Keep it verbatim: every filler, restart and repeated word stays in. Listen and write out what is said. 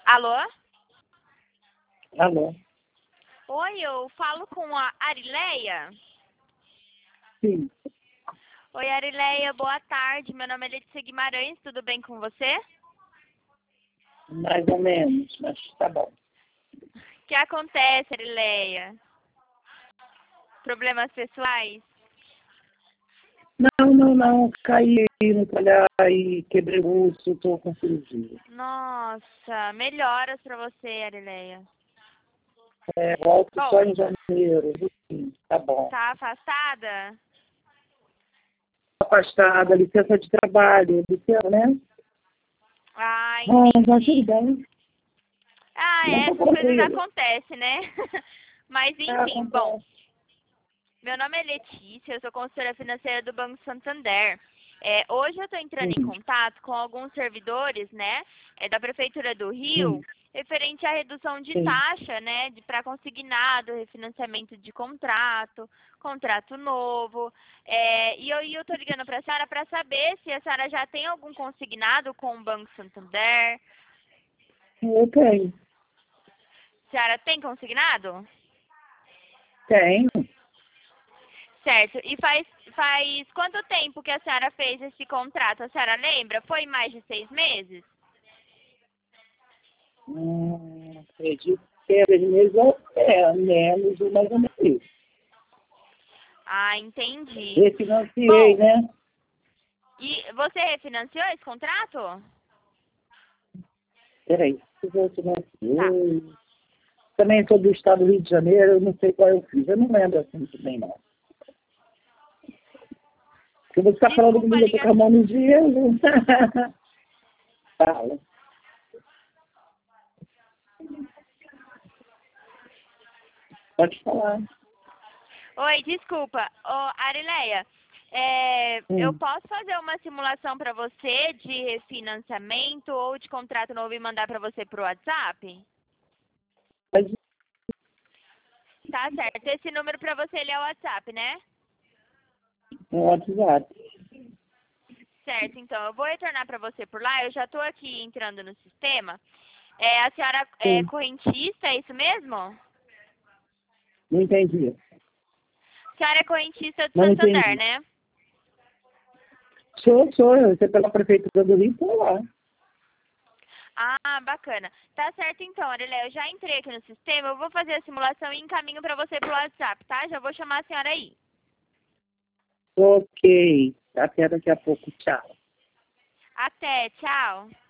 Alô? Alô? Oi, eu falo com a Arileia. Sim, Oi, Arileia, boa tarde. Meu nome é Letícia Guimarães, tudo bem com você? mais ou menos, mas tá bom. O que acontece, Arileia? Problemas pessoais? Não, não, não, caí no talhar e quebrei o osso, tô com cirurgia. Nossa, melhoras pra você, Arileia. É, volto só Bom, em janeiro, sim, tá bom. tá afastada? Afastada, licença de trabalho, licença, né? Ah, Ah, já tudo entendi. bem. Ah, Não é, tá essas coisas tranquilo. acontecem, né? Mas Ah, enfim, bom, acontece. meu nome é Letícia, eu sou consultora financeira do Banco Santander. É, hoje eu estou entrando em Sim, contato com alguns servidores, né, é, da Prefeitura do sim, Rio, referente à redução de sim. taxa, né, de para consignado, refinanciamento de contrato, contrato novo. É, e eu estou ligando para a senhora para saber se a senhora já tem algum consignado com o Banco Santander. Eu tenho, A senhora tem consignado? tenho. Certo. E faz, faz quanto tempo que a senhora fez esse contrato? A senhora lembra? Foi mais de seis meses? Hum, acredito que é três meses ou é, menos, mais ou menos isso. Ah, entendi. Refinanciei, Bom, né? e você refinanciou esse contrato? Peraí, eu vou Tá. financiei. Também sou do estado do Rio de Janeiro, eu não sei qual eu fiz. Eu não lembro assim muito bem, não. Porque você está falando Desculpa a comigo, eu tô com a ligação. mão no gelo. Fala. Pode falar. Oi, desculpa. Ô, Arileia, é, eu Hum. posso fazer uma simulação para você de refinanciamento ou de contrato novo e mandar para você pro WhatsApp? Mas Tá certo. Esse número para você ele é o WhatsApp, né? no WhatsApp. Certo, então eu vou retornar para você por lá. Eu já estou aqui entrando no sistema. É, a senhora é Sim, correntista, é isso mesmo? A não entendi. senhora é correntista de Não Santander, entendi. né? Sou, sou. Eu sei pela prefeitura do Rio, estou lá. Ah, bacana. Tá certo então, Aurelia. Eu já entrei aqui no sistema. Eu vou fazer a simulação e encaminho para você pelo WhatsApp, tá? Já vou chamar a senhora aí. Ok. Até daqui a pouco. Tchau. Até, tchau.